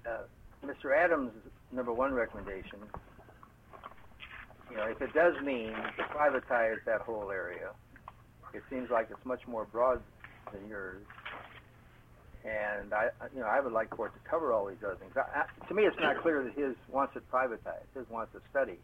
Mr. Adams' number one recommendation, if it does mean to privatize that whole area, it seems like it's much more broad than yours. And I would like for it to cover all these other things. To me, it's not clear that his wants it privatized. His wants a study.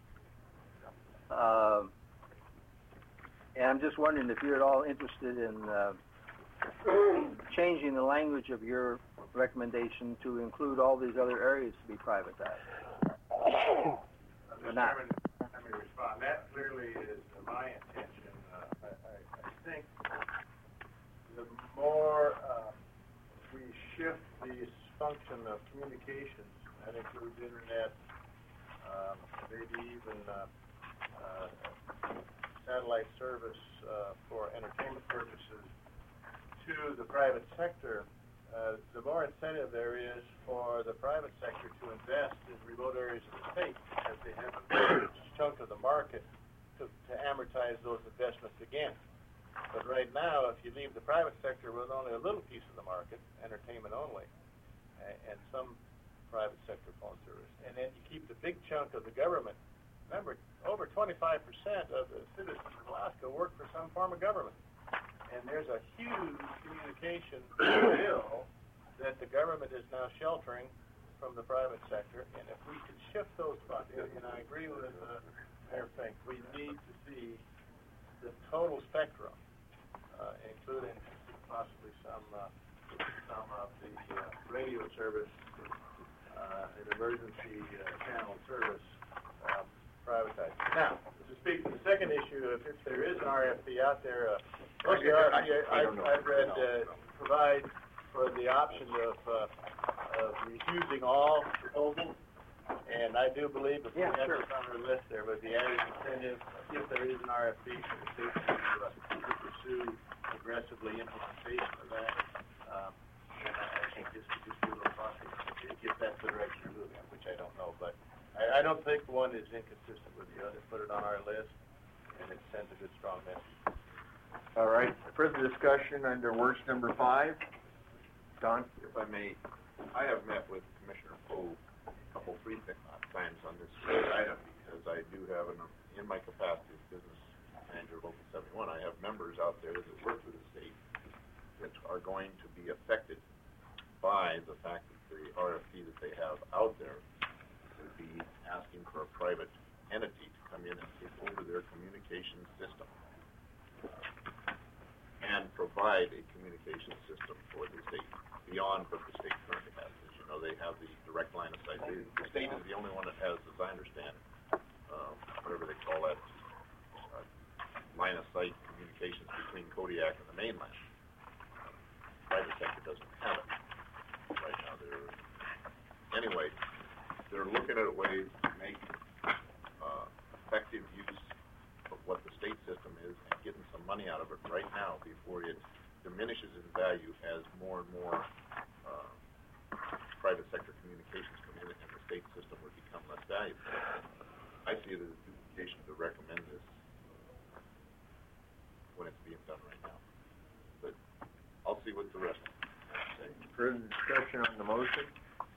And I'm just wondering if you're at all interested in changing the language of your recommendation to include all these other areas to be privatized. Mr. Chairman, let me respond. That clearly is my intention. I think the more we shift the function of communications, that includes internet, maybe even satellite service for entertainment purposes, to the private sector, the more incentive there is for the private sector to invest in remote areas of the state, as they have a huge chunk of the market to amortize those investments again. But right now, if you leave the private sector with only a little piece of the market, entertainment only, and some private sector phone service, and then you keep the big chunk of the government. Remember, over 25% of the citizens of Alaska work for some form of government. And there's a huge communication bill that the government is now sheltering from the private sector. And if we could shift those funds, and I agree with Mayor Fink, we need to see the total spectrum, including possibly some of the radio service and emergency channel service privatized. Now, to speak to the second issue, if there is an RFP out there, most of the RFP I've read provide for the option of refusing all proposals, and I do believe if we have this on our list, there would be added incentive if there is an RFP for the state to pursue aggressively implementation of that. And I think this could just be a little process if that's the direction you're moving, which I don't know, but I don't think one is inconsistent with the other. Put it on our list, and it sends a good, strong message. All right. Further discussion under words number 5. Don? If I may, I have met with Commissioner Poe three times on this item because I do have, in my capacity as business manager of Local 71, I have members out there that work for the state that are going to be affected by the fact that the RFP that they have out there would be asking for a private entity to come in and take over their communication system and provide a communication system for the state beyond what the state currently has. As you know, they have the direct line of sight. The state is the only one that has, as I understand, whatever they call that, line of sight communications between Kodiak and the mainland. The private sector doesn't have it right now. Anyway, they're looking at ways to make effective use of what the state system is and getting some money out of it right now before it diminishes in value as more and more private sector communications come in and the state system would become less valuable. I see it as a duplication to recommend this when it's being done right now. But I'll see what the rest say. Further discussion on the motion?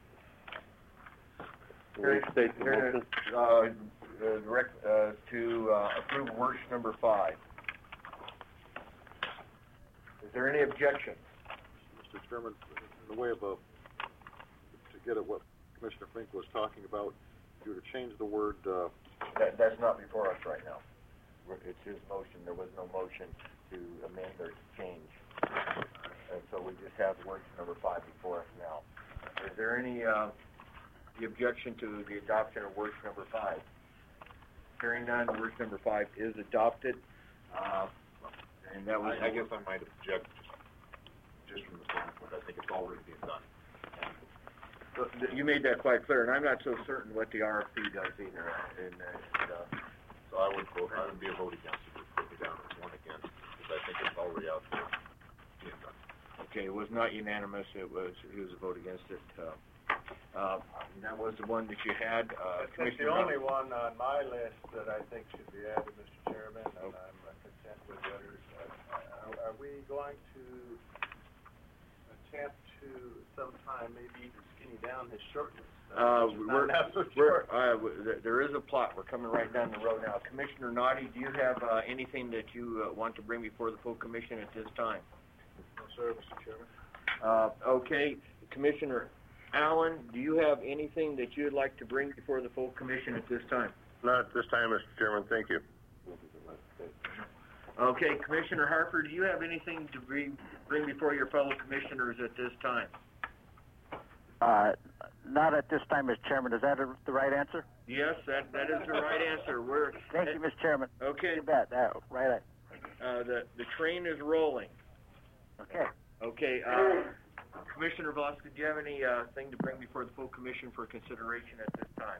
Restate the motion. To approve worksheet number 5. Is there any objection? Mr. Chairman, in the way of to get at what Commissioner Fink was talking about, if you were to change the word... That's not before us right now. It's his motion. There was no motion to amend or to change. And so we just have worksheet number 5 before us now. Is there any the objection to the adoption of worksheet number 5? Hearing none, worksheet number 5 is adopted. And that was... I guess I might object just from the standpoint. I think it's already being done. You made that quite clear, and I'm not so certain what the RFP does either. So I would be a vote against it. Put me down as one against because I think it's already out there being done. Okay, it was not unanimous. It was a vote against it. That was the one that you had. It's the only one on my list that I think should be added, Mr. Chairman, and I'm content with the others. Are we going to attempt to sometime maybe even skinny down his shortness. There is a plot. We're coming right down the road now. Commissioner Naughty, do you have anything that you want to bring before the full commission at this time? No, sir, Mr. Chairman. Okay. Commissioner Allen, do you have anything that you'd like to bring before the full commission at this time? Not at this time, Mr. Chairman. Thank you. Okay. Commissioner Harper, do you have anything to bring before your fellow commissioners at this time? Not at this time, Mr. Chairman. Is that the right answer? Yes, that is the right answer. Thank you, Mr. Chairman. Okay. You bet. Right. The train is rolling. Okay. Okay. Commissioner Velasquez, do you have any thing to bring before the full commission for consideration at this time?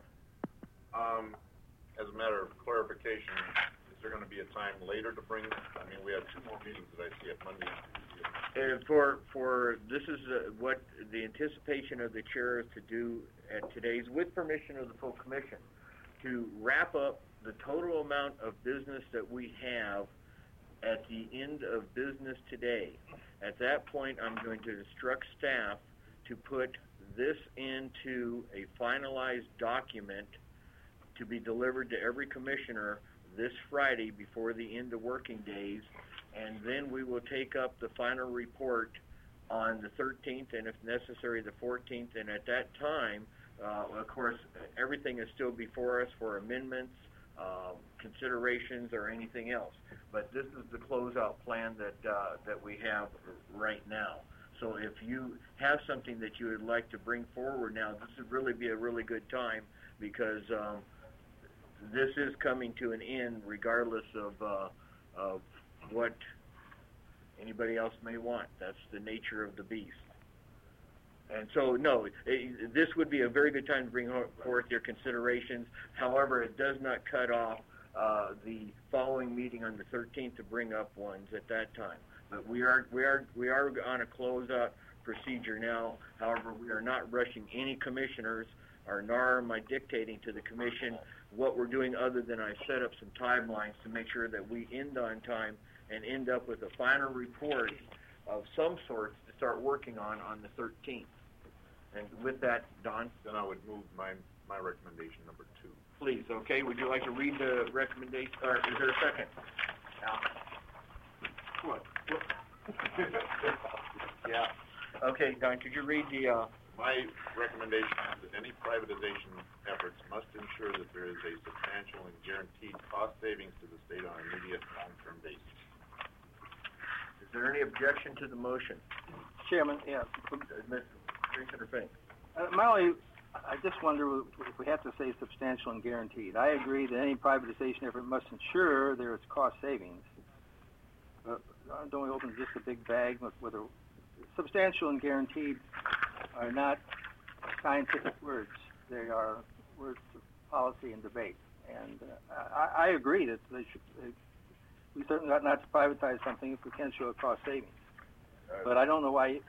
As a matter of clarification, is there going to be a time later to bring? I mean, we have 2 more meetings that I see at Monday and Tuesday. For this is what the anticipation of the chair is to do at today's, with permission of the full commission, to wrap up the total amount of business that we have at the end of business today. At that point, I'm going to instruct staff to put this into a finalized document to be delivered to every commissioner this Friday before the end of working days, and then we will take up the final report on the 13th, and if necessary, the 14th, and at that time, of course, everything is still before us for amendments, considerations, or anything else. But this is the closeout plan that we have right now. So if you have something that you would like to bring forward now, this would really be a really good time, because this is coming to an end regardless of what anybody else may want. That's the nature of the beast. And so, no, this would be a very good time to bring forth your considerations. However, it does not cut off the following meeting on the 13th to bring up ones at that time. But we are on a closeout procedure now. However, we are not rushing any commissioners, nor am I dictating to the commission what we're doing, other than I set up some timelines to make sure that we end on time and end up with a final report of some sort to start working on the 13th. And with that, Don? Then I would move my recommendation number 2. Please, okay. Would you like to read the recommendation, or is there a second? What? Yeah. Okay, Don, could you read the... My recommendation is that any privatization efforts must ensure that there is a substantial and guaranteed cost savings to the state on an immediate and long-term basis. Is there any objection to the motion? Chairman, yeah. Commissioner Fink. I just wonder if we have to say substantial and guaranteed. I agree that any privatization effort must ensure there is cost savings. Don't we open just a big bag with a substantial and guaranteed are not scientific words. They are words of policy and debate. And I agree that we certainly ought not to privatize something if we can show a cost savings. But I don't know why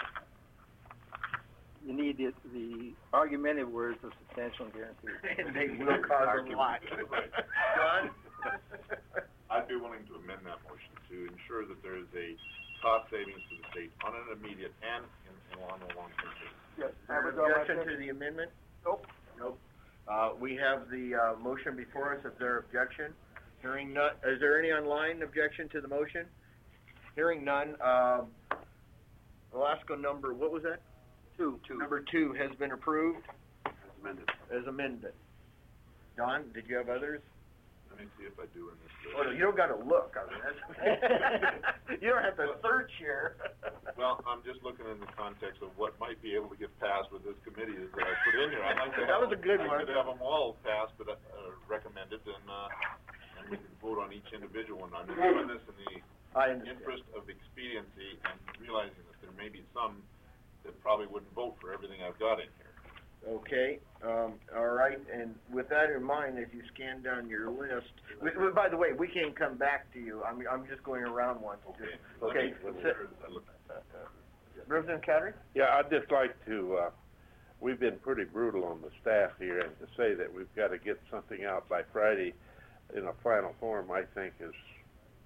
you need the argumentative words of substantial and guaranteed. And they will cause a lot. John? I'd be willing to amend that motion to ensure that there is a cost savings to the state on an immediate and on a long-term basis. Yes. Is there an objection to the amendment? Nope. Nope. We have the motion before us. Is there objection? Hearing none. Is there any online objection to the motion? Hearing none. Velasco number, what was that? 2. Number 2 has been approved. As amended. As amended. Don, did you have others? Let me see if I do in this. Oh, no, you don't got to look. I mean, you don't have to search here. Well, I'm just looking in the context of what might be able to get passed with this committee that I put in here. I'd like to that was a good one. I could have them all passed, but recommended, and we can vote on each individual one. I'm doing this in the interest of expediency and realizing that there may be some that probably wouldn't vote for everything I've got in here. Okay, all right, and with that in mind, as you scan down your list, by the way, we can come back to you. I'm just going around once. Okay. Representative Cattery? Yeah, I'd just like to, we've been pretty brutal on the staff here, and to say that we've got to get something out by Friday in a final form, I think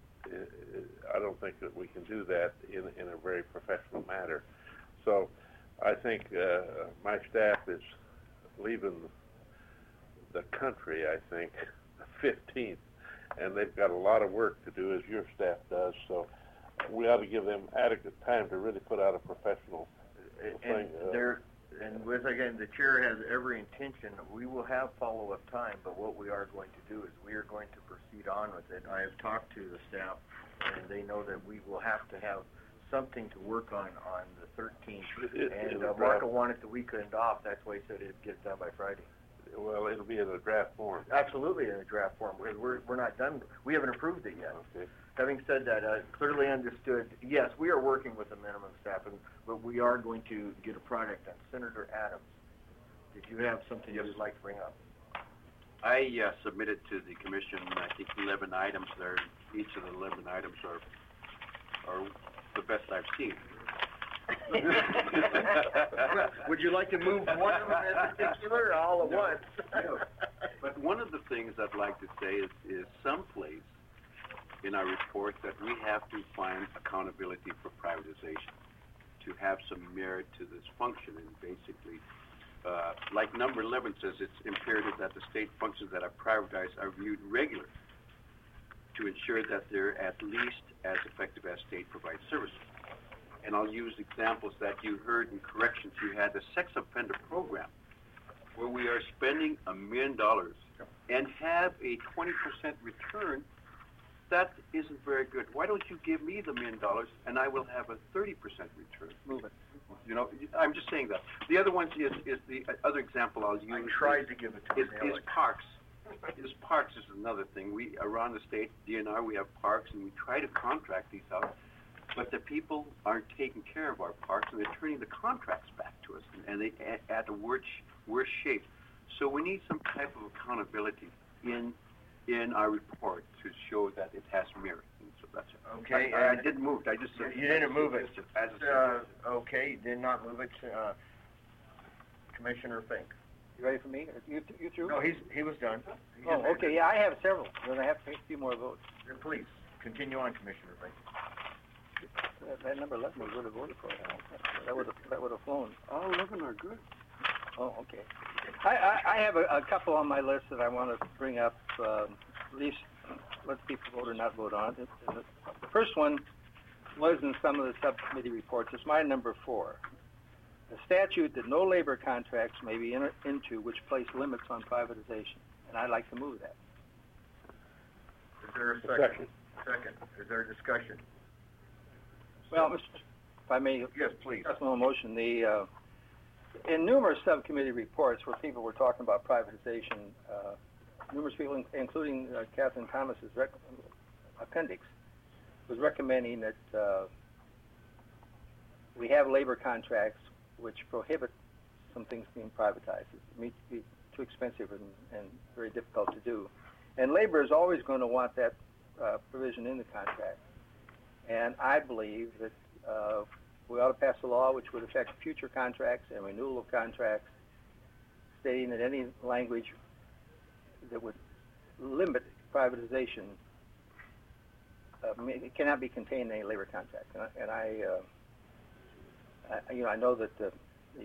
I don't think that we can do that in a very professional manner. So I think my staff is leaving the country, I think, the 15th, and they've got a lot of work to do, as your staff does, so we ought to give them adequate time to really put out a professional thing. And with, again, the chair has every intention, we will have follow-up time, but what we are going to do is we are going to proceed on with it. I have talked to the staff, and they know that we will have to have something to work on the 13th. And Marco wanted the weekend off, that's why he said it'd get done by Friday. Well, it'll be in a draft form. Absolutely in a draft form. We're not done. We haven't approved it yet. Okay. Having said that, clearly understood, yes, we are working with the minimum staffing, but we are going to get a product on. Senator Adams, did you have something you'd like to bring up? I submitted to the commission, I think, 11 items there. Each of the 11 items are the best I've seen. Would you like to move one of them in particular or all at once? No. But one of the things I'd like to say is someplace in our report that we have to find accountability for privatization, to have some merit to this function, and basically, like number 11 says, it's imperative that the state functions that are privatized are viewed regularly to ensure that they're at least as effective as state provides services. And I'll use examples that you heard in corrections. You had the sex offender program where we are spending $1 million and have a 20% return. That isn't very good. Why don't you give me the $1 million and I will have a 30% return? Move it. You know, I'm just saying that. The other one is the other example I'll use. I tried to give it to is parks. Parks is another thing. We around the state, DNR, we have parks, and we try to contract these out, but the people aren't taking care of our parks, and they're turning the contracts back to us, and they at a worse shape. So we need some type of accountability in our report to show that it has merit. And so that's it. Okay. I didn't move it. I just said you didn't move it. As a okay, you did not move it. Commissioner Fink. You ready for me? You through? No, he was done. Oh, okay. Yeah, I have several. Then I have to take a few more votes. Then please continue on, Commissioner Fink. That number 11 we would have voted for. That would have flown. all 11 are good. Oh, okay. I have a couple on my list that I want to bring up. At least let people vote or not vote on. The first one was in some of the subcommittee reports. It's my number 4. A statute that no labor contracts may be entered into which place limits on privatization. And I'd like to move that. Is there a second? Second. Is there a discussion? Well, if I may, yes, please. Personal motion. In numerous subcommittee reports where people were talking about privatization, numerous people, including Catherine Thomas's appendix, was recommending that we have labor contracts which prohibit some things being privatized. It may be too expensive and very difficult to do. And labor is always going to want that provision in the contract. And I believe that we ought to pass a law which would affect future contracts and renewal of contracts, stating that any language that would limit privatization cannot be contained in any labor contract. And I know that the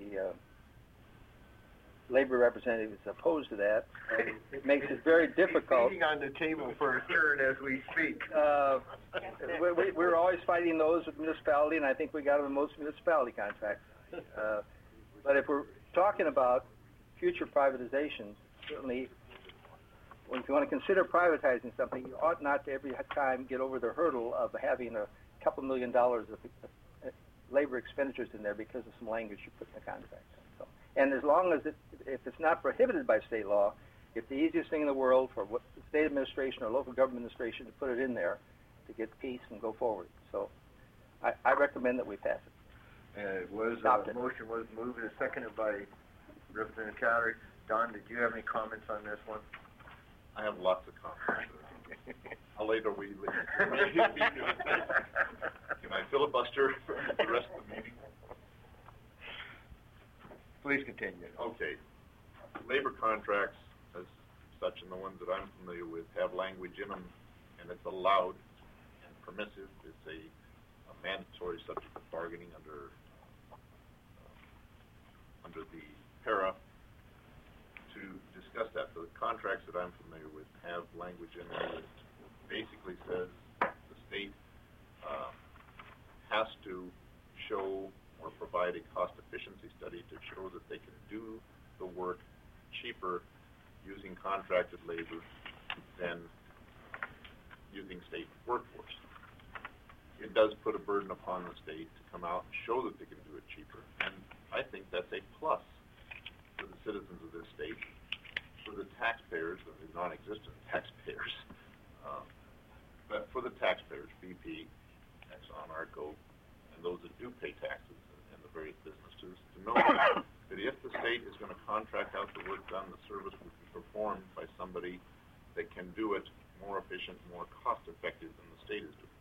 labor representative is opposed to that. It makes it very difficult. Beating on the table for a third as we speak. We're always fighting those with municipality, and I think we got them in most municipality contracts. But if we're talking about future privatization, certainly, if you want to consider privatizing something, you ought not to every time get over the hurdle of having a couple $1 million of labor expenditures in there because of some language you put in the contract. So, and as long as if it's not prohibited by state law, it's the easiest thing in the world for the state administration or local government administration to put it in there to get peace and go forward. So I recommend that we pass it. It was, the motion was moved and seconded by Representative Cowdery. Don, did you have any comments on this one? I have lots of comments. How late are we? Can I filibuster for the rest of the meeting? Please continue. Okay. Labor contracts, as such, and the ones that I'm familiar with, have language in them, and it's allowed and permissive. It's a mandatory subject of bargaining under under the para to discuss that. The contracts that I'm familiar with have language in there that basically says the state has to show or provide a cost efficiency study to show that they can do the work cheaper using contracted labor than using state workforce. It does put a burden upon the state to come out and show that they can do it cheaper, and I think that's a plus for the citizens of this state, for the taxpayers, the non-existent taxpayers, but for the taxpayers, BP, Exxon, Arco, and those that do pay taxes and the various businesses, to know that if the state is going to contract out the work done, the service will be performed by somebody that can do it more efficient, more cost-effective than the state is doing.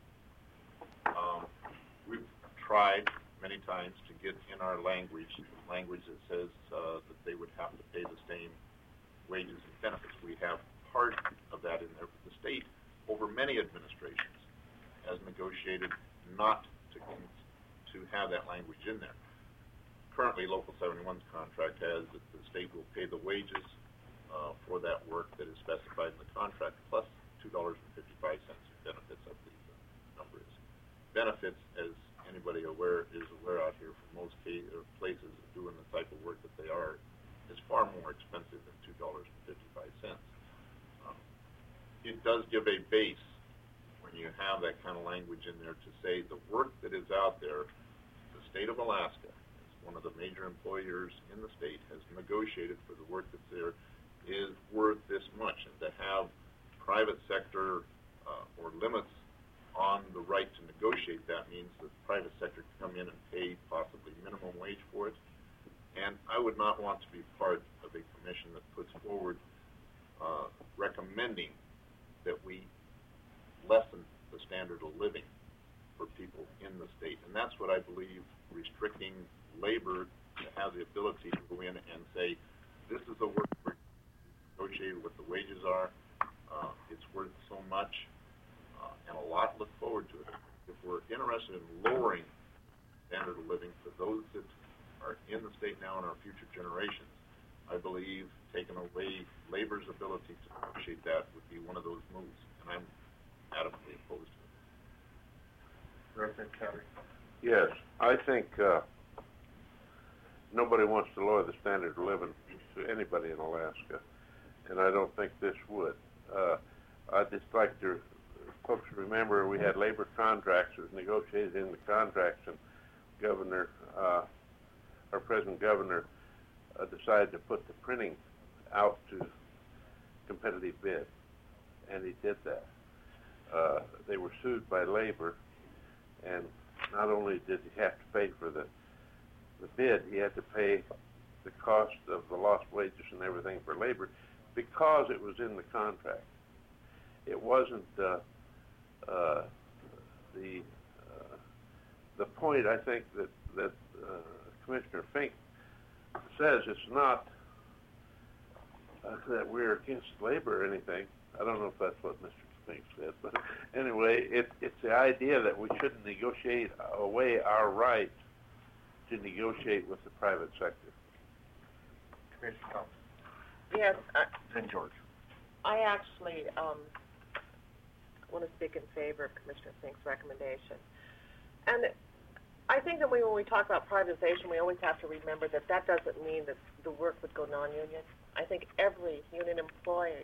We've tried many times to get in our language that says that they would have to pay the same wages and benefits. We have part of that in there, but the state, over many administrations, has negotiated not to have that language in there. Currently, Local 71's contract has that the state will pay the wages for that work that is specified in the contract, plus $2.55 benefits, I believe the number is. Benefits, as anybody is aware out here, for most places doing the type of work that they are, is far more expensive than $2.55. It does give a base when you have that kind of language in there to say the work that is out there. The state of Alaska, as one of the major employers in the state, has negotiated for the work that's there is worth this much, and to have private sector or limits on the right to negotiate that means that the private sector can come in and pay possibly minimum wage for it. And I would not want to be part of a commission that puts forward recommending that we lessen the standard of living for people in the state. And that's what I believe restricting labor to have the ability to go in and say, this is the work we're negotiated, what the wages are, it's worth so much, and a lot look forward to it. If we're interested in lowering standard of living for those that are in the state now and our future generations, I believe taking away labor's ability to negotiate that would be one of those moves, and I'm adamantly opposed to it. Yes, I think nobody wants to lower the standard of living to anybody in Alaska, and I don't think this would. I'd just like to folks remember we had labor contracts that was negotiated in the contracts, and our present governor decided to put the printing out to competitive bid, and he did that. They were sued by labor, and not only did he have to pay for the bid, he had to pay the cost of the lost wages and everything for labor because it was in the contract. It wasn't the point. I think that Commissioner Fink says it's not that we're against labor or anything. I don't know if that's what Mr. Fink said, but anyway, it's the idea that we shouldn't negotiate away our right to negotiate with the private sector. Commissioner Thompson. Yes. St. George. I actually want to speak in favor of Commissioner Fink's recommendation. And I think that when we talk about privatization, we always have to remember that that doesn't mean that the work would go non-union. I think every union employee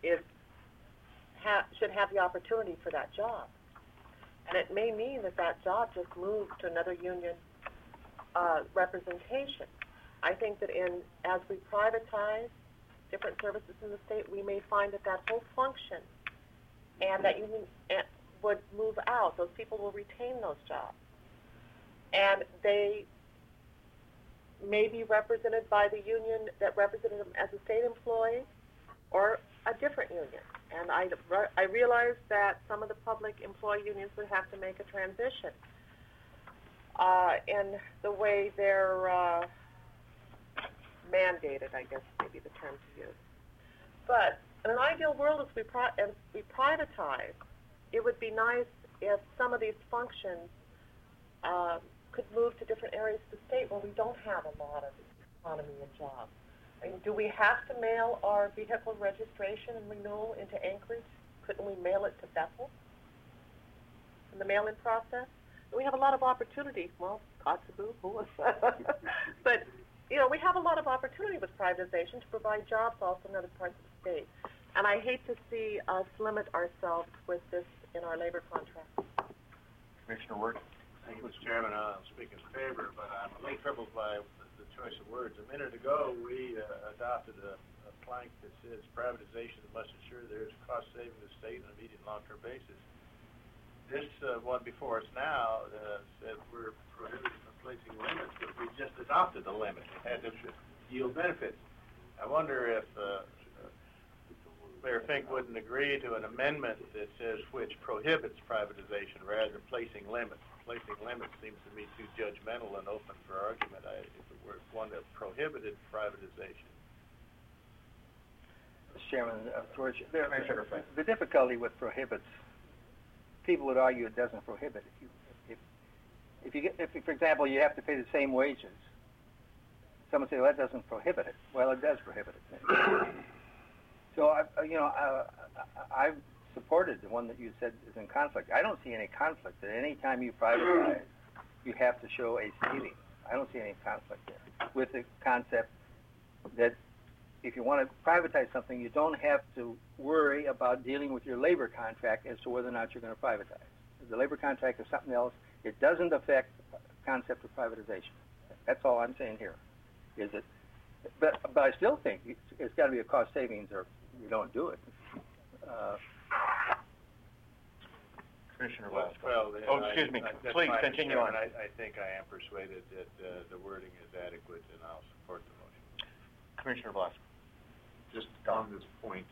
should have the opportunity for that job. And it may mean that that job just moves to another union representation. I think that as we privatize different services in the state, we may find that whole function and that union would move out. Those people will retain those jobs. And they may be represented by the union that represented them as a state employee or a different union. And I realize that some of the public employee unions would have to make a transition in the way they're mandated, I guess may be the term to use. But in an ideal world, as we privatize, it would be nice if some of these functions could move to different areas of the state where we don't have a lot of economy and jobs. I mean, do we have to mail our vehicle registration and renewal into Anchorage? Couldn't we mail it to Bethel in the mail-in process? And we have a lot of opportunity. Well, Kotzebue, but, you know, we have a lot of opportunity with privatization to provide jobs also in other parts of the state. And I hate to see us limit ourselves with this in our labor contract. Commissioner Ward? Thank you, Mr. Chairman. I'll speak in favor, but I'm a little troubled by the choice of words. A minute ago, we adopted a plank that says privatization must ensure there is cost saving to the state on an immediate and long-term basis. This one before us now said we're prohibited from placing limits, but we just adopted the limit. It had to yield benefits. I wonder if Mayor Fink wouldn't agree to an amendment that says which prohibits privatization rather than placing limits. Placing limits seems to me too judgmental and open for argument if it were one that prohibited privatization. Mr. Chairman, George, the difficulty with prohibits, people would argue it doesn't prohibit. If for example, you have to pay the same wages, someone say, well, that doesn't prohibit it. Well, it does prohibit it. So, I've supported the one that you said is in conflict. I don't see any conflict that any time you privatize, you have to show a savings. I don't see any conflict there with the concept that if you want to privatize something, you don't have to worry about dealing with your labor contract as to whether or not you're going to privatize. The labor contract is something else. It doesn't affect the concept of privatization. That's all I'm saying here. Is it? But I still think it's got to be a cost savings, or you don't do it. Commissioner Velasquez. Well, excuse me. That's Please fine, continue Chairman. on. I think I am persuaded that the wording is adequate, and I'll support the motion. Commissioner Velasquez. Just on this point,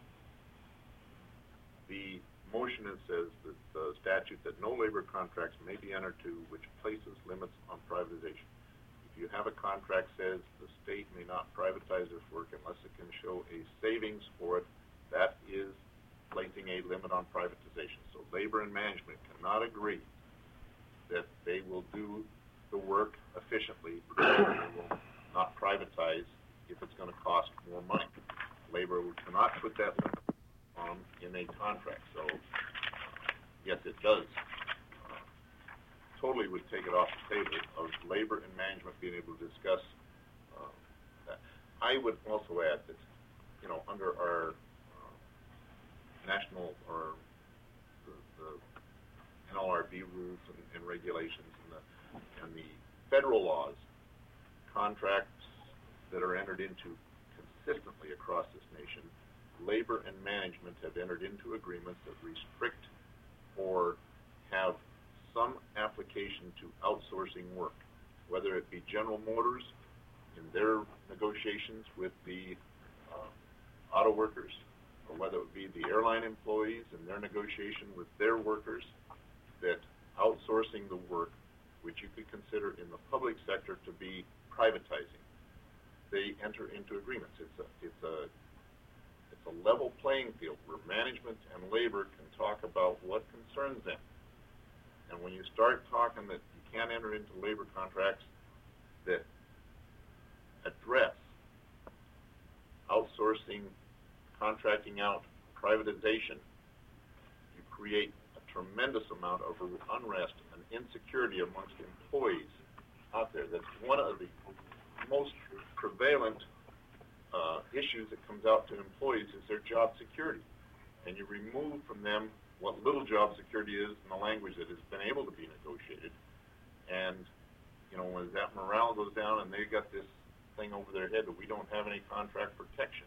the motion that says that the statute that no labor contracts may be entered to which places limits on privatization. If you have a contract says the state may not privatize this work unless it can show a savings for it, that is placing a limit on privatization. So labor and management cannot agree that they will do the work efficiently, they will not privatize if it's going to cost more money. Labor cannot put that limit on in a contract. So yes, it does. Totally would take it off the table of labor and management being able to discuss that. I would also add that, you know, under our national or the NLRB rules and regulations and the federal laws, contracts that are entered into consistently across this nation, labor and management have entered into agreements that restrict or have some application to outsourcing work, whether it be General Motors in their negotiations with the auto workers, or whether it be the airline employees in their negotiation with their workers, that outsourcing the work, which you could consider in the public sector to be privatizing, they enter into agreements. It's a level playing field where management and labor can talk about what concerns them. And when you start talking that you can't enter into labor contracts that address outsourcing, contracting out, privatization, you create a tremendous amount of unrest and insecurity amongst employees out there. That's one of the most prevalent issues that comes out to employees is their job security. And you remove from them what little job security is in the language that has been able to be negotiated. And, you know, when that morale goes down and they got this thing over their head that we don't have any contract protection,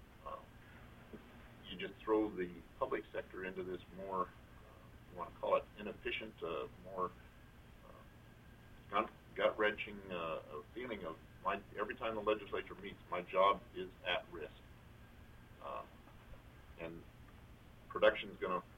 you just throw the public sector into this more, you want to call it inefficient, more gut-wrenching feeling of every time the legislature meets, my job is at risk. And production's going to,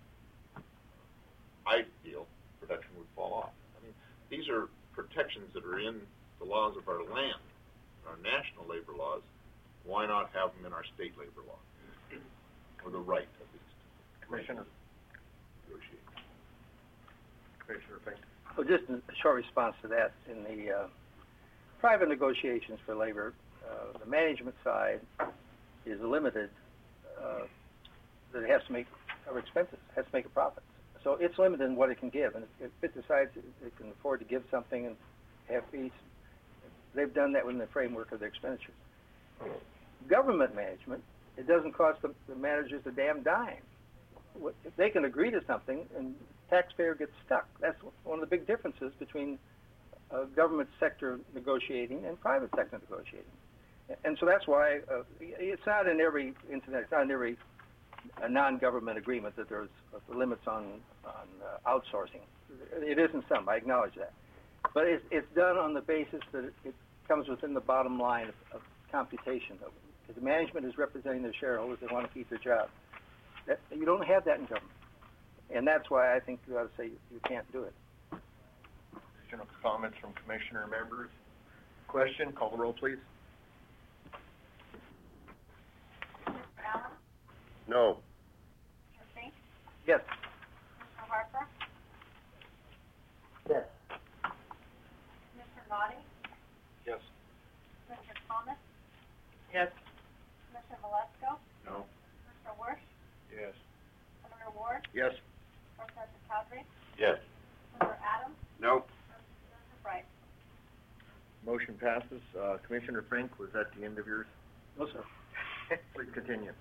I feel, production would fall off. I mean, these are protections that are in the laws of our land, our national labor laws. Why not have them in our state labor law? Or the right, at least. Commissioner. Negotiate. Commissioner Fink. Well, just a short response to that. In the private negotiations for labor, the management side is limited, that it has to cover expenses, has to make a profit. So it's limited in what it can give, and if it decides it can afford to give something and have fees, they've done that within the framework of their expenditures. Government management, it doesn't cost the managers a damn dime. If they can agree to something and the taxpayer gets stuck, that's one of the big differences between government sector negotiating and private sector negotiating. And so that's why it's not in every incident, it's not in every non-government agreement that there's limits on outsourcing. It isn't some, I acknowledge that. But it's done on the basis that it comes within the bottom line of computation. Because the management is representing their shareholders, they want to keep their job. You don't have that in government. And that's why I think you ought to say you can't do it. Additional comments from commissioner members? Question, call the roll, please. No. Mr. Fink? Yes. Mr. Harper? Yes. Mr. Naughty? Yes. Mr. Thomas? Yes. Mr. Valesco? No. Mr. Wirsch? Yes. Senator Ward? Yes. Representative Cowdery? Yes. Senator Adams? No. Representative Wright? Motion passes. Commissioner Fink, was that the end of yours? No, sir. Please continue.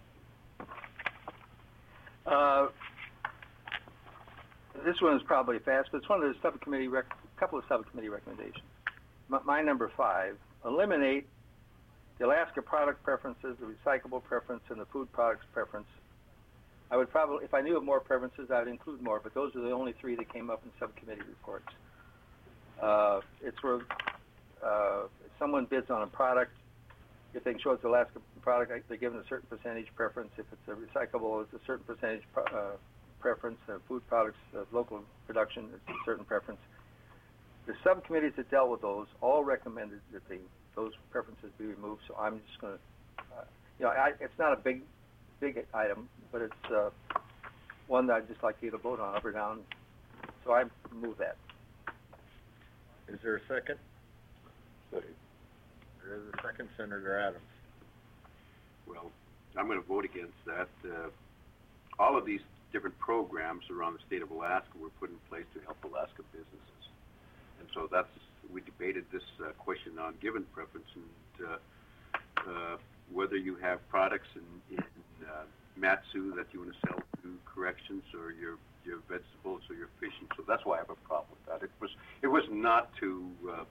This one is probably fast, but it's one of the couple of subcommittee recommendations. My number 5, eliminate the Alaska product preferences, the recyclable preference, and the food products preference. I would probably, if I knew of more preferences, I would include more, but those are the only 3 that came up in subcommittee reports. It's where if someone bids on a product, if they can show it's Alaska product, they're given a certain percentage preference. If it's a recyclable, it's a certain percentage preference. Food products, local production, it's a certain preference. The subcommittees that dealt with those all recommended that those preferences be removed. So I'm just going to, it's not a big item, but it's one that I'd just like you to vote on up or down. So I move that. Is there a second? Second. There is a second, Senator Adams. Well, I'm going to vote against that. All of these different programs around the state of Alaska were put in place to help Alaska businesses. And so we debated this question on given preference and whether you have products in Matsu that you want to sell to corrections or your vegetables or your fish. And so that's why I have a problem with that. It was not to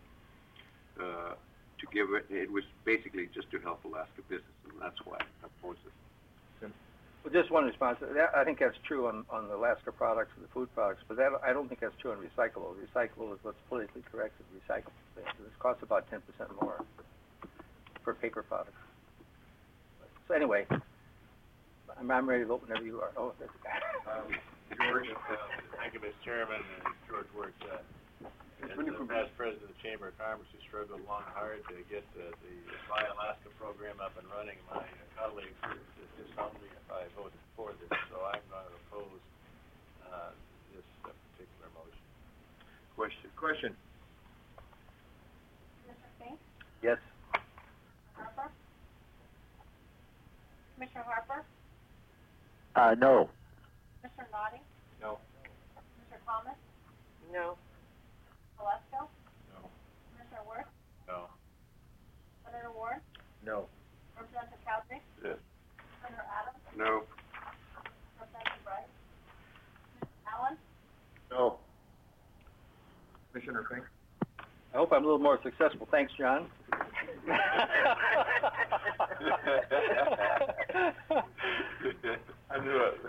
give it was basically just to help Alaska business, and that's why I oppose it. Well, just one response. I think that's true on the Alaska products and the food products, but I don't think that's true on recyclable. Recyclable is what's politically correct as recyclable. It costs about 10% more for paper products. So anyway, I'm ready to vote whenever you are. Oh, that's George, thank you, Mr. Chairman, and George Works. As the past president of the Chamber of Commerce, who struggled long and hard to get the Buy Alaska program up and running, my colleagues would disown me if I voted for this, so I'm going to oppose this particular motion. Question. Mr. Fink? Yes. Harper? Commissioner Harper? No. Mr. Naughty? No. Mr. Thomas? No. Valesco? No. Commissioner Wirth? No. Senator Ward? No. Representative Cowdery? Yes. Senator Adams? No. Representative Wright? Allen? No. Commissioner Fink? I hope I'm a little more successful. Thanks, John. I knew it.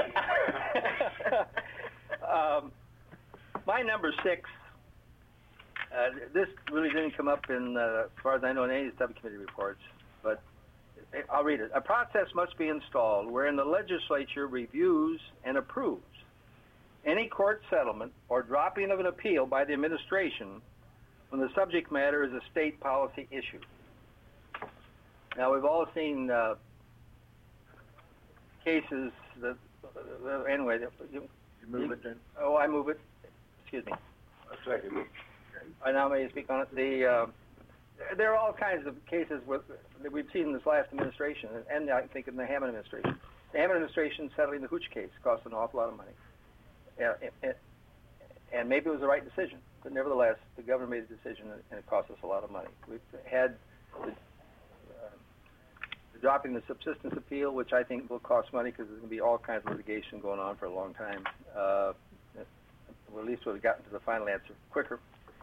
My number 6, this really didn't come up in, as far as I know, in any subcommittee reports, but I'll read it. A process must be installed wherein the legislature reviews and approves any court settlement or dropping of an appeal by the administration when the subject matter is a state policy issue. Now, we've all seen cases that, anyway. You move it then? Oh, I move it. Excuse me. A second. I now may speak on it. there are all kinds of cases that we've seen in this last administration, and I think in the Hammond administration. The Hammond administration settling the Hooch case cost an awful lot of money. And maybe it was the right decision, but nevertheless, the governor made a decision, and it cost us a lot of money. We've had the dropping the subsistence appeal, which I think will cost money because there's going to be all kinds of litigation going on for a long time. Well, at least we've gotten to the final answer quicker.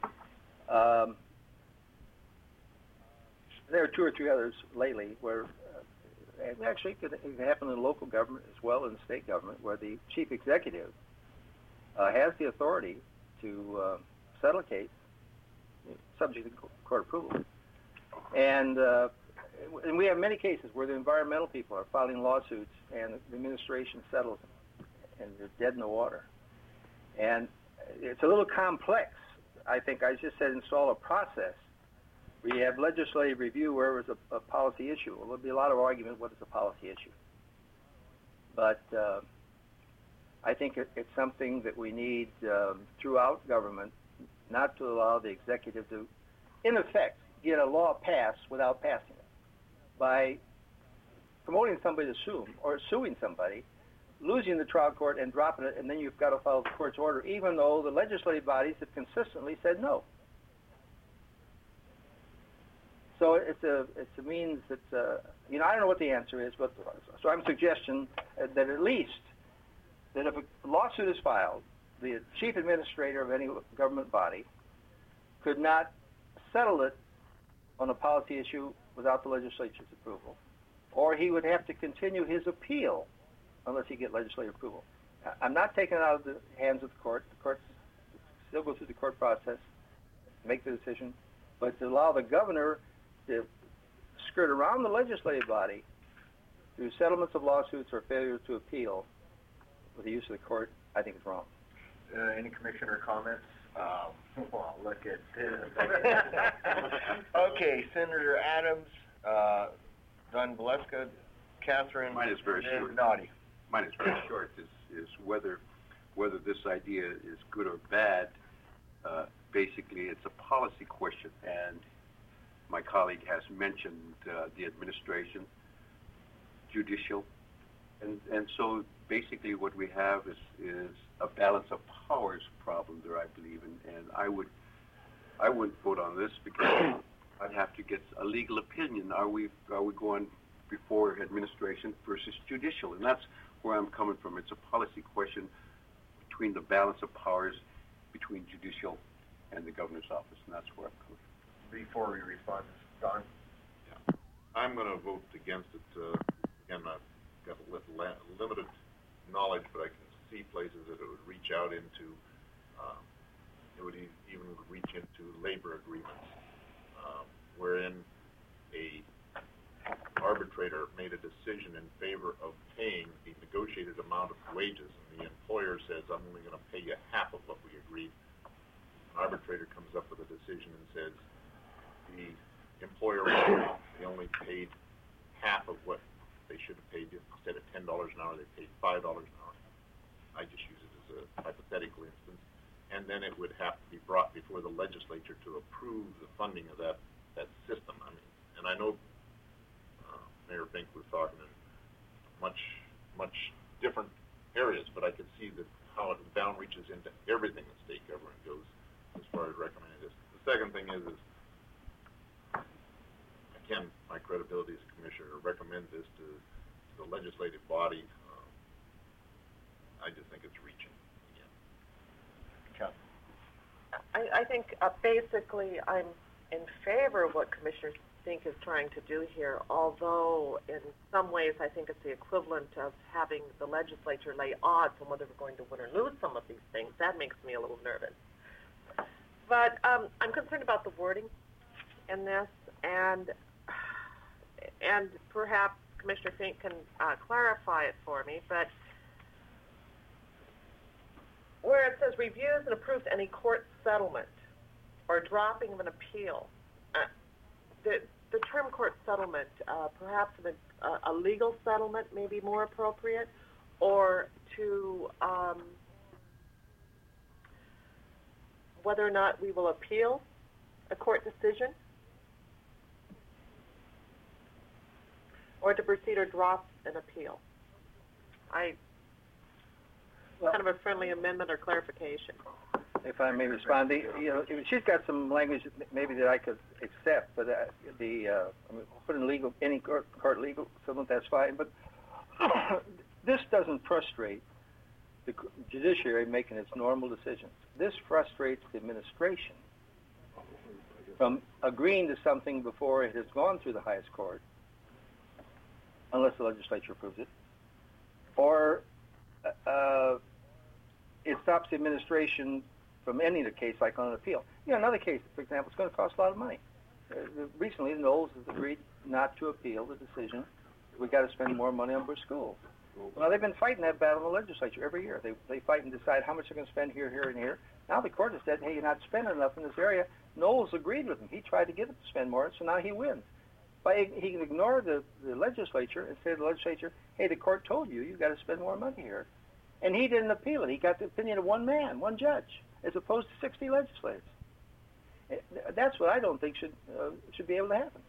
There are 2 or 3 others lately where, and actually it can happen in the local government as well as in the state government, where the chief executive has the authority to settle a case subject to court approval. And we have many cases where the environmental people are filing lawsuits and the administration settles them, and they're dead in the water. And it's a little complex. I think I just said install a process where you have legislative review where it was a policy issue. Well, there'll be a lot of argument what is a policy issue. But I think it's something that we need throughout government, not to allow the executive to, in effect, get a law passed without passing it. By promoting somebody to sue or suing somebody, losing the trial court and dropping it, and then you've got to follow the court's order, even though the legislative bodies have consistently said no. So it's a means that, I don't know what the answer is, but so I'm suggesting that at least that if a lawsuit is filed, the chief administrator of any government body could not settle it on a policy issue without the legislature's approval, or he would have to continue his appeal unless he get legislative approval. I'm not taking it out of the hands of the court. The courts still go through the court process, make the decision, but to allow the governor to skirt around the legislative body through settlements of lawsuits or failure to appeal with the use of the court, I think is wrong. Any commissioner comments? Well, look at this. Okay, Senator Adams, Don Valeska, Catherine. Mine is very short. Naughty. Mine is very short. Is whether this idea is good or bad. Basically, it's a policy question, and my colleague has mentioned the administration, judicial, and so basically what we have is a balance of powers problem there, I believe, and I wouldn't vote on this because I'd have to get a legal opinion. Are we going before administration versus judicial? And that's where I'm coming from. It's a policy question between the balance of powers between judicial and the governor's office, and that's where I'm coming from. Before we respond, Don? Yeah. I'm going to vote against it. Again, I've got limited knowledge, but I can see places that it would reach out into, it would even reach into labor agreements, wherein a arbitrator made a decision in favor of paying a negotiated amount of wages, and the employer says, I'm only going to pay you half of what we agreed. An arbitrator comes up with a decision and says, the employer they only paid half of what they should have paid you. Instead of $10 an hour, they paid $5 an hour. I just use it as a hypothetical instance. And then it would have to be brought before the legislature to approve the funding of that system. I mean, and I know Mayor Fink was talking in much different areas, but I could see that how it down reaches into everything that state government goes as far as recommending this. The second thing is again, my credibility as a commissioner to recommend this to the legislative body. I just think it's reaching again. I think basically I'm in favor of what Commissioner Fink is trying to do here, although in some ways I think it's the equivalent of having the legislature lay odds on whether we're going to win or lose some of these things. That makes me a little nervous. But I'm concerned about the wording in this, and perhaps Commissioner Fink can clarify it for me, but where it says reviews and approves any court settlement or dropping of an appeal, the term court settlement, perhaps a legal settlement may be more appropriate, or to whether or not we will appeal a court decision. or to proceed or drop an appeal. Kind of a friendly amendment or clarification. If I may respond, she's got some language maybe that I could accept, but put in legal, any court legal, something that's fine. But this doesn't frustrate the judiciary making its normal decisions. This frustrates the administration from agreeing to something before it has gone through the highest court, unless the legislature approves it, or it stops the administration from ending a case like on an appeal. Another case, for example, is going to cost a lot of money. Recently, the Knowles has agreed not to appeal the decision. We've got to spend more money on Bush schools. Well, they've been fighting that battle in the legislature every year. They fight and decide how much they're going to spend here, here, and here. Now the court has said, hey, you're not spending enough in this area. Knowles agreed with him. He tried to get them to spend more, so now he wins. He can ignore the legislature and say to the legislature, hey, the court told you you've got to spend more money here. And he didn't appeal it. He got the opinion of one man, one judge, as opposed to 60 legislators. That's what I don't think should be able to happen.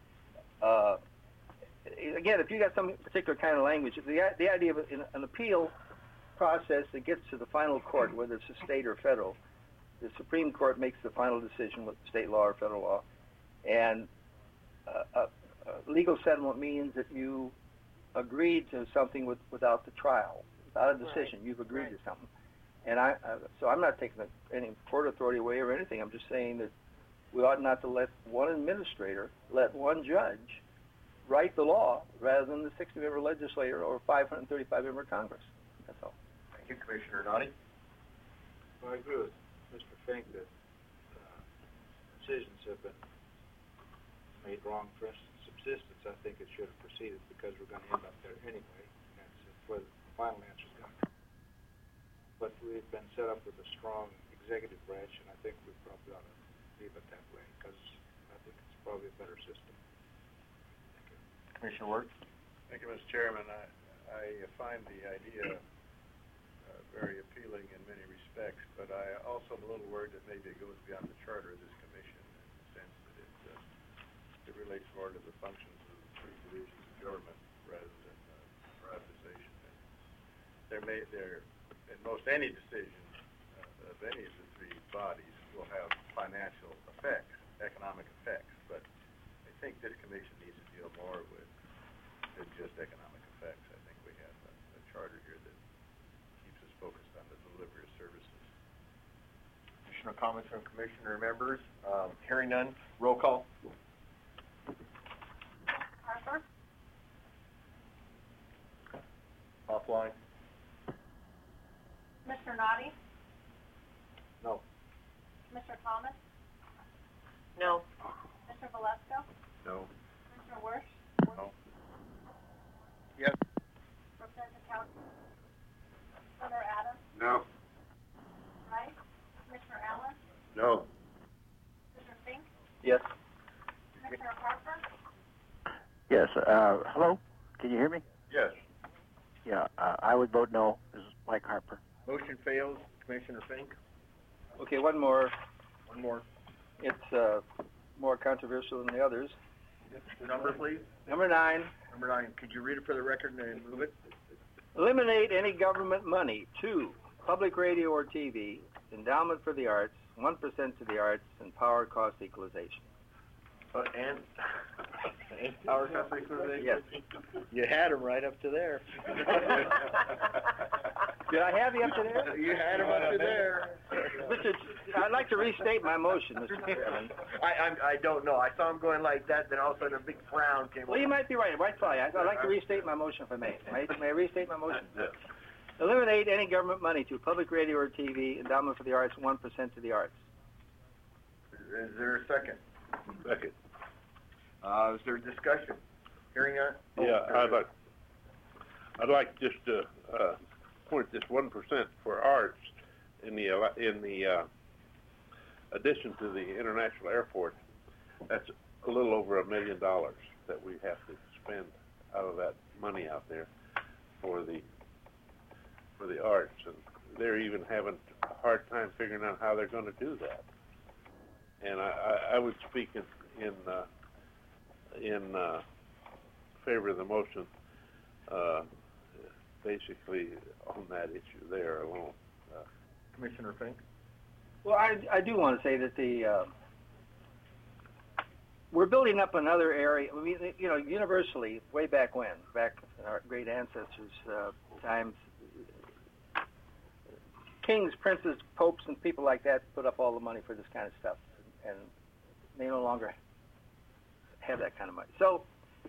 Again, if you got some particular kind of language, the idea of an appeal process that gets to the final court, whether it's a state or federal, the Supreme Court makes the final decision with state law or federal law, and legal settlement means that you agreed to something without the trial, without a decision. Right. You've agreed to something. And so I'm not taking any court authority away or anything. I'm just saying that we ought not to let one administrator, let one judge write the law rather than the 60-member legislature or 535-member Congress. That's all. Thank you, Commissioner Noddy. Well, I agree with Mr. Fink that decisions have been made wrong. For instance, subsistence, I think it should have proceeded because we're going to end up there anyway. That's where the final answer is going to come. But we've been set up with a strong executive branch, and I think we probably ought to leave it that way because I think it's probably a better system. Thank you. Commissioner Wirtz. Thank you, Mr. Chairman. I find the idea very appealing in many respects, but I also am a little worried that maybe it goes beyond the charter of this commission in the sense that it relates more to the functions of the three divisions of government rather than privatization. In most any decision of any of the three bodies will have financial effects, economic effects, but I think this commission needs to deal more with than just economic effects. I think we have a charter here that keeps us focused on the delivery of services. Additional comments from commissioner members? Hearing none, roll call. Harper, Offline. Commissioner Noddy, No. Commissioner Thomas, No. Commissioner Valesco, No. Commissioner Wirsch, No. Yes. Representative Couch, Senator Adams, No. Rice, Commissioner Allen, No. Commissioner Fink, Yes. Commissioner Harper, Yes, hello? Can you hear me? Yes. Yeah, I would vote no. This is Mike Harper. Motion fails. Commissioner Fink. Okay, one more. One more. It's more controversial than the others. The number, please. Number 9. Number 9. Could you read it for the record and move it? Eliminate any government money to public radio or TV, endowment for the arts, 1% to the arts, and power cost equalization. And power cost equalization? Yes. You had him right up to there. Did I have you up to there? You had him up to there. I'd like to restate my motion, Mr. Chairman. I don't know. I saw him going like that, then all of a sudden a big frown came Well, you might be right. Right, fine. I'd like to restate my motion if I may. May I restate my motion? Yes. Eliminate any government money to public radio or TV, endowment for the arts, 1% to the arts. Is there a second? Second. Is there discussion? Hearing none? Yeah, I'd like just to point this 1% for arts in the addition to the international airport. That's a little over $1 million that we have to spend out of that money out there for the arts, and they're even having a hard time figuring out how they're going to do that. And I would speak in favor of the motion, basically on that issue there alone. Commissioner Fink? Well, I do want to say that we're building up another area. I mean, you know, universally, way back when, back in our great ancestors' times, kings, princes, popes, and people like that put up all the money for this kind of stuff, and they no longer have that kind of money. So,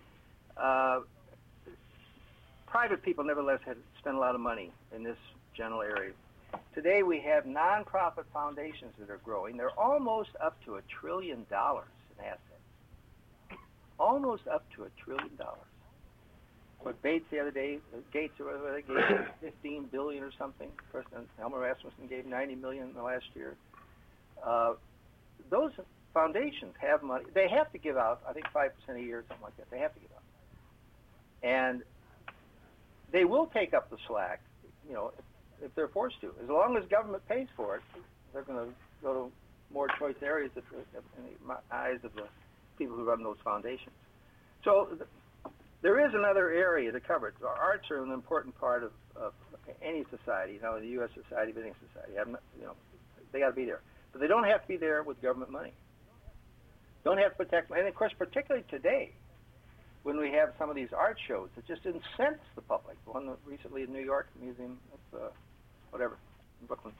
private people nevertheless had spent a lot of money in this general area. Today we have nonprofit foundations that are growing. They're almost up to $1 trillion in assets. Almost up to $1 trillion. What Bates the other day, Gates or whatever, they gave 15 billion or something. President Elmer Rasmussen gave 90 million in the last year. Those foundations have money. They have to give out, I think, 5% a year, something like that. They have to give out. And they will take up the slack, you know, if they're forced to. As long as government pays for it, they're going to go to more choice areas in the eyes of the people who run those foundations. So there is another area to cover. Our arts are an important part of any society, you know, the U.S. society, of any society. You know, they got to be there. But they don't have to be there with government money. Don't have to protect, and of course, particularly today, when we have some of these art shows that just incense the public. The one recently in New York, Museum of whatever, in Brooklyn.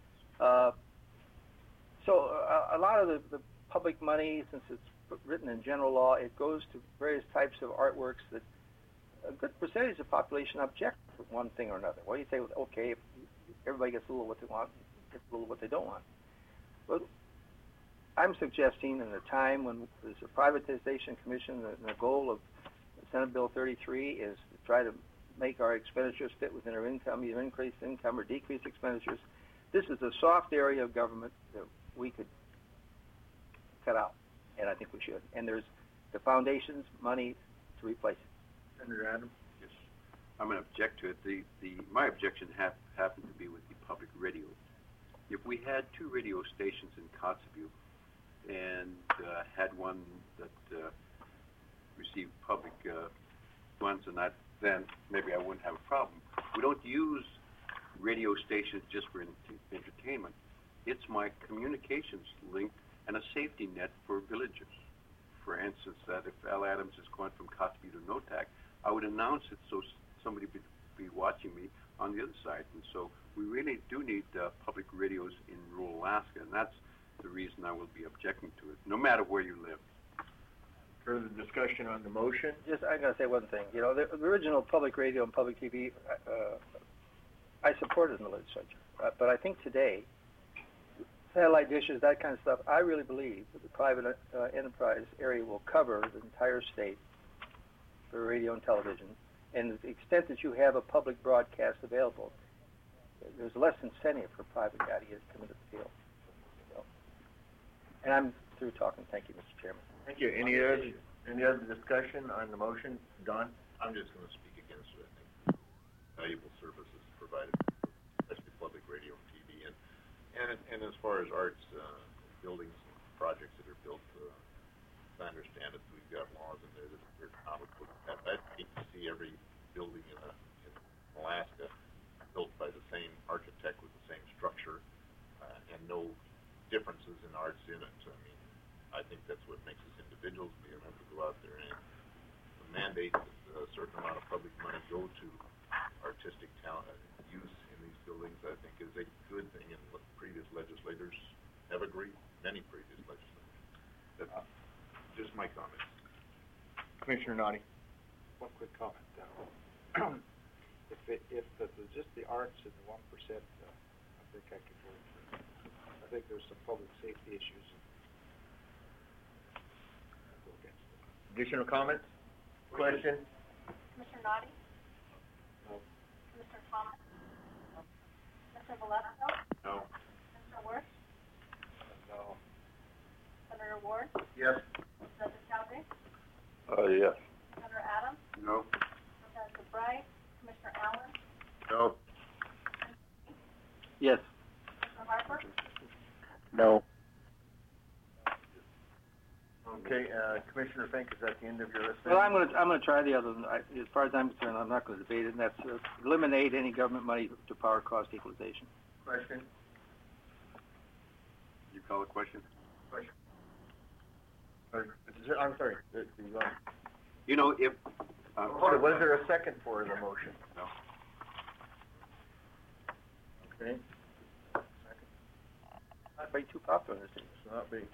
So a lot of the public money, since it's written in general law, it goes to various types of artworks that a good percentage of the population object to one thing or another. Well, you say, okay, if everybody gets a little what they want, gets a little what they don't want. Well, I'm suggesting in a time when there's a privatization commission, the goal of Senate Bill 33 is to try to make our expenditures fit within our income, either increase income or decrease expenditures. This is a soft area of government that we could cut out, and I think we should. And there's the foundation's money to replace it. Senator Adams? Yes. I'm going to object to it. My objection happened to be with the public radio. If we had 2 radio stations in Kotzebue and had one that received public funds, and then maybe I wouldn't have a problem. We don't use radio stations just for entertainment. It's my communications link and a safety net for villagers. For instance, that if Al Adams is going from Kotzebue to Notak, I would announce it so somebody would be watching me on the other side. And so we really do need public radios in rural Alaska, and that's the reason I will be objecting to it, no matter where you live. Further discussion on the motion? Just, I got to say one thing. You know, the original public radio and public TV, I supported in the legislature. But I think today, satellite dishes, that kind of stuff, I really believe that the private enterprise area will cover the entire state for radio and television. And to the extent that you have a public broadcast available, there's less incentive for private guy to come into the field. So, and I'm through talking. Thank you, Mr. Chairman. Thank you. Any other discussion on the motion? Don? I'm just going to speak against it. I think valuable services provided, especially public radio and TV, and as far as arts, buildings and projects that are built, as I understand it, we've got laws in there that are comical. I'd hate to see every building in Alaska built by the same architect with the same structure, and no differences in arts in it. I mean, I think that's what makes us individuals, be able to go out there and mandate that a certain amount of public money go to artistic talent use in these buildings, I think is a good thing, and what previous legislators have agreed, many previous legislators. That's just my comments. Commissioner Noddy? One quick comment. If it was just the arts and the 1%, I think I could vote for it. I think there's some public safety issues. I'll go against it. Additional comments? Question? Commissioner Noddy? No. Commissioner Thomas? No. Mr. Valesco? No. Mr. Wirth? No. Senator Ward? Yes. Senator Calvi? Yes. Senator Adams? No. Representative Bright? Commissioner Allen? No. Yes. Commissioner Harper? No. Okay, Commissioner Fink, is that the end of your list? Well, I'm gonna try the other one. As far as I'm concerned, I'm not gonna debate it, and that's eliminate any government money to power cost equalization. Question? You call the question? I'm sorry. You know, if... Hold it, was there a second for the motion? No. Okay. Not being too popular, is it? It's not big.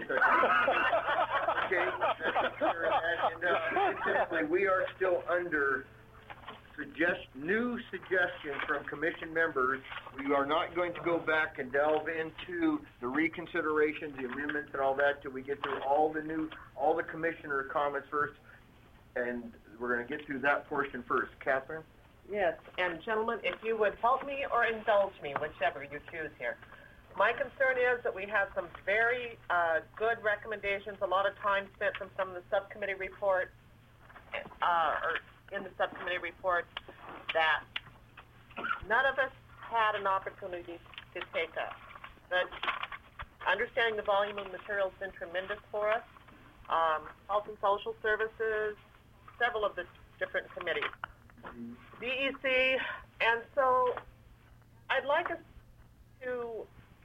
Okay. Typically, we are still under new suggestions from commission members. We are not going to go back and delve into the reconsiderations, the amendments, and all that till we get through all the commissioner comments first, and we're going to get through that portion first. Catherine? Yes, and gentlemen, if you would help me or indulge me, whichever you choose here. My concern is that we have some very good recommendations, a lot of time spent from some of the subcommittee reports, or in the subcommittee report, that none of us had an opportunity to take up. But understanding the volume of material has been tremendous for us. Health and Social Services, several of the different committees. DEC, and so I'd like us to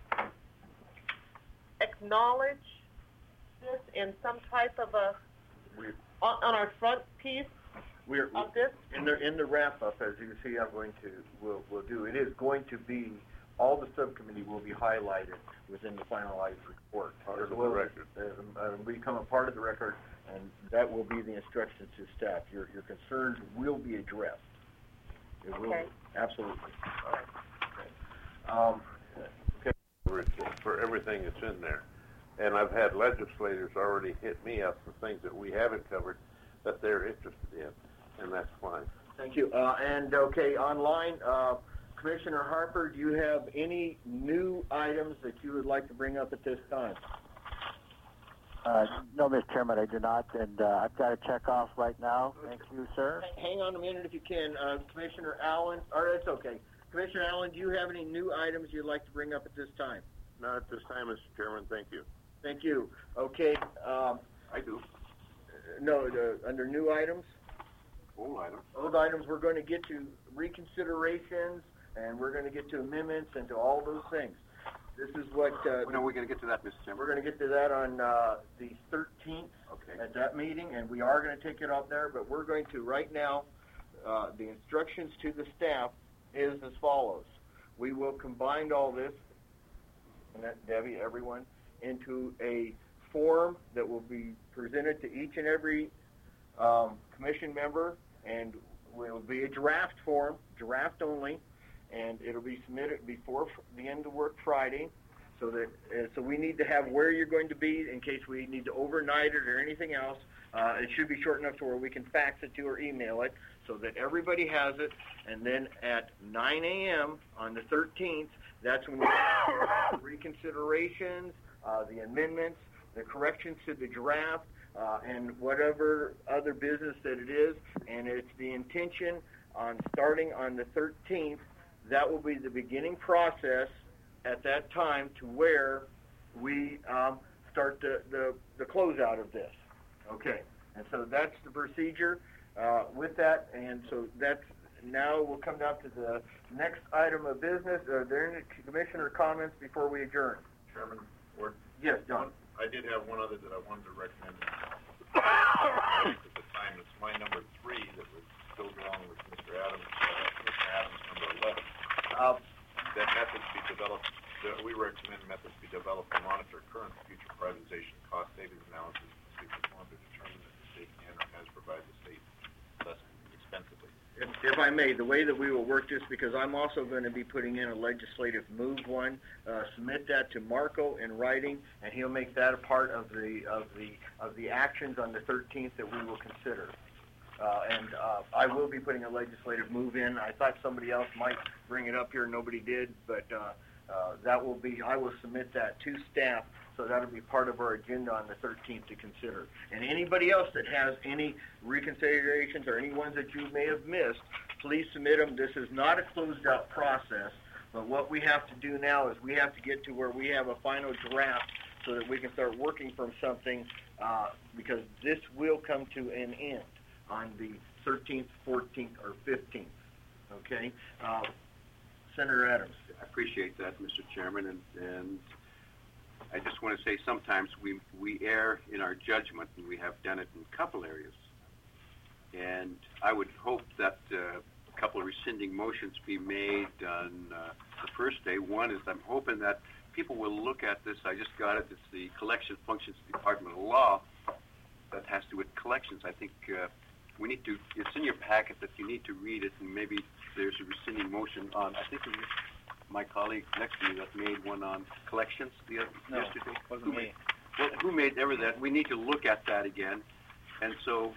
acknowledge this in some type of on our front piece of this. In the wrap up, as you see, we'll do. It is going to be, all the subcommittee will be highlighted within the finalized report. Part of the record. Become a part of the record, and that will be the instructions to staff. Your concerns will be addressed. It will be. Absolutely. All right. For everything that's in there. And I've had legislators already hit me up for things that we haven't covered that they're interested in, and that's fine. Thank you. Online, Commissioner Harper, do you have any new items that you would like to bring up at this time? No, Mr. Chairman, I do not, and I've got to check off right now. Thank you, sir. Hang on a minute if you can. Commissioner Allen, or it's okay. Commissioner Allen, do you have any new items you'd like to bring up at this time? Not at this time, Mr. Chairman. Thank you. Thank you. Okay. I do. No, under new items? Old items. Old items, we're going to get to reconsiderations, and we're going to get to amendments and to all those things. This is what... when are we going to get to that, Mr. Chairman? We're going to get to that on the 13th at that meeting, and we are going to take it up there, but we're going to, right now, the instructions to the staff is as follows. We will combine all this, and that, Debbie, everyone, into a form that will be presented to each and every commission member, and will be a draft form, draft only, and it'll be submitted before the end of work Friday, so that so we need to have where you're going to be in case we need to overnight it or anything else. It should be short enough to where we can fax it to or email it, so that everybody has it. And then at 9 a.m. on the 13th, that's when we have the reconsiderations, the amendments, the corrections to the draft, and whatever other business that it is. And it's the intention on starting on the 13th. That will be the beginning process at that time to where we start the closeout of this. Okay, and so that's the procedure with that, and so that's, now we'll come down to the next item of business. Are there any commissioner comments before we adjourn? Chairman, or... Yes, John. I did have one other that I wanted to recommend. At the time, it's my number 3 that was still along with Mr. Adams, number 11. That methods be developed, we recommend methods be developed to monitor current and future privatization cost savings analysis to see performed to determine that the state can or has provided the state less expensively. If I may, the way that we will work this, because I'm also going to be putting in a legislative move one, submit that to Marco in writing, and he'll make that a part of the actions on the 13th that we will consider. I will be putting a legislative move in. I thought somebody else might bring it up here. Nobody did, but that will be, I will submit that to staff, so that'll be part of our agenda on the 13th to consider. And anybody else that has any reconsiderations or any ones that you may have missed, please submit them. This is not a closed out process, but what we have to do now is we have to get to where we have a final draft so that we can start working from something because this will come to an end on the 13th, 14th, or 15th, okay? Senator Adams. I appreciate that, Mr. Chairman, and I just want to say sometimes we err in our judgment, and we have done it in a couple areas. And I would hope that a couple of rescinding motions be made on the first day. One is I'm hoping that people will look at this. I just got it. It's the Collection Functions Department of Law that has to do with collections. I think we need to, it's in your packet that you need to read it, and maybe there's a rescinding motion on, I think it was my colleague next to me that made one on collections yesterday. Wasn't me. Well, who made ever that? We need to look at that again. And so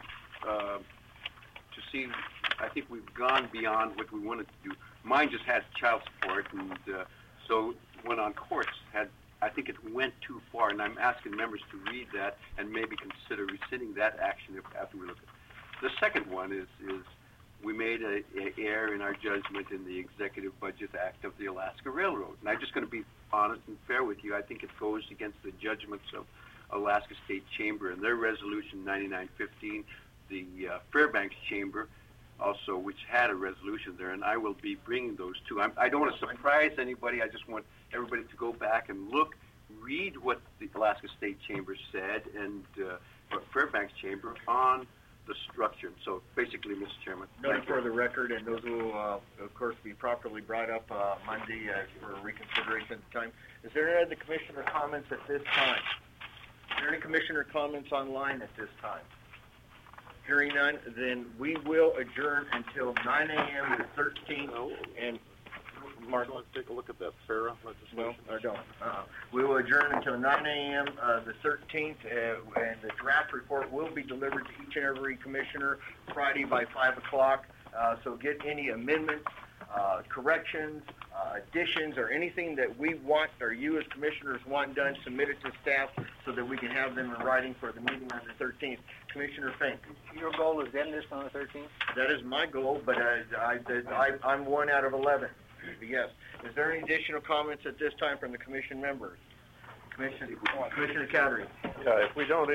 to see, I think we've gone beyond what we wanted to do. Mine just had child support, and so went on courts. I think it went too far, and I'm asking members to read that and maybe consider rescinding that action after we look at it. The second one is we made a error in our judgment in the Executive Budget Act of the Alaska Railroad. And I'm just going to be honest and fair with you. I think it goes against the judgments of Alaska State Chamber and their resolution 9915, the Fairbanks Chamber also, which had a resolution there, and I will be bringing those two. I don't want to surprise anybody. I just want everybody to go back and look, read what the Alaska State Chamber said and Fairbanks Chamber on the structure. So basically, Mr. Chairman. Noted for the record, and those will, of course, be properly brought up Monday for reconsideration at the time. Is there any other commissioner comments at this time? Is there any commissioner comments online at this time? Hearing none, then we will adjourn until 9 a.m. the 13th. And Mark, let's take a look at that FARA legislation. No, I don't. We will adjourn until 9 a.m. The 13th, and the draft report will be delivered to each and every commissioner Friday by 5 o'clock. So get any amendments, corrections, additions, or anything that we want, or you as commissioners want done, submit it to staff so that we can have them in writing for the meeting on the 13th. Commissioner Fink. Your goal is to end this on the 13th? That is my goal, but I'm 1 out of 11. Yes. Is there any additional comments at this time from the commission members? Commissioner Cowdery. Yeah, if we don't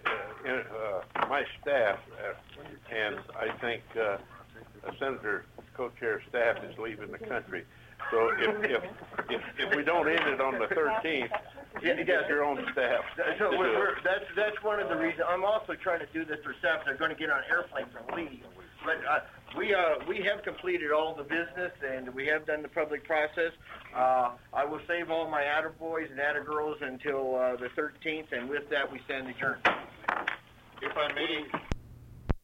my staff, and I think Senator co-chair staff is leaving the country. So if we don't end it on the 13th, you get your own staff. So that's one of the reasons. I'm also trying to do this for staff. They're going to get on airplanes and leave. But we have completed all the business, and we have done the public process. I will save all my attaboys and attagirls until the 13th, and with that we stand adjourned. If I may,